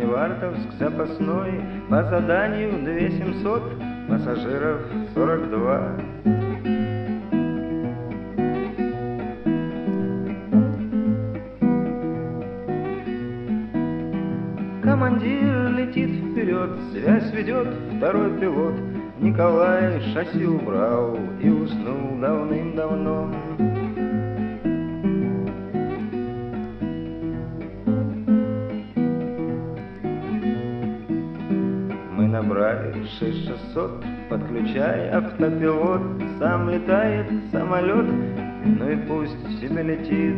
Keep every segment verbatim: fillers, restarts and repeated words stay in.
Нижневартовск запасной, по заданию две семьсот, пассажиров сорок два. Командир летит вперед, связь ведет второй пилот. Николай шасси убрал и уснул давным-давно. Мы набрали шесть шестьсот, подключай автопилот. Сам летает самолет, ну и пусть себе летит.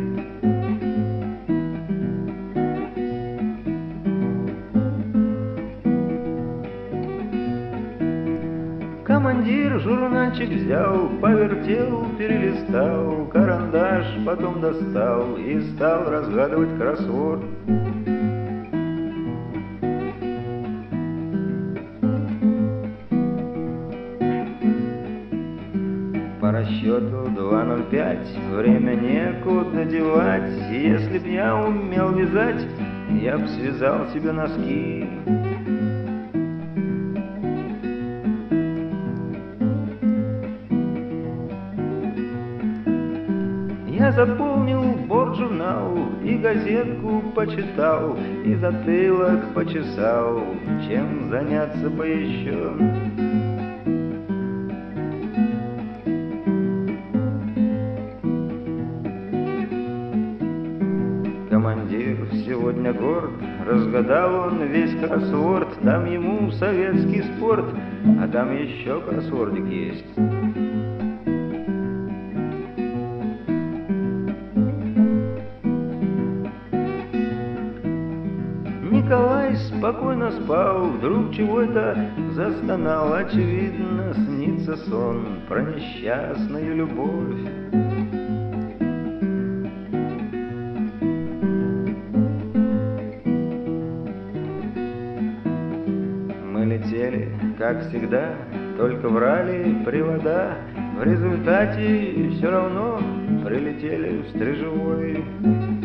Командир журнальчик взял, повертел, перелистал, карандаш потом достал и стал разгадывать кроссворд. По расчету два ноль пять, время некуда девать. Если б я умел вязать, я б связал себе носки. Я заполнил бортжурнал и газетку почитал, и затылок почесал, чем заняться бы еще. Командир сегодня горд, разгадал он весь кроссворд. Там ему советский спорт, а там еще кроссвордик есть. Николай спокойно спал, вдруг чего-то застонал. Очевидно, снится сон про несчастную любовь. Мы летели, как всегда, только врали привода. В результате все равно прилетели в Стрежевой.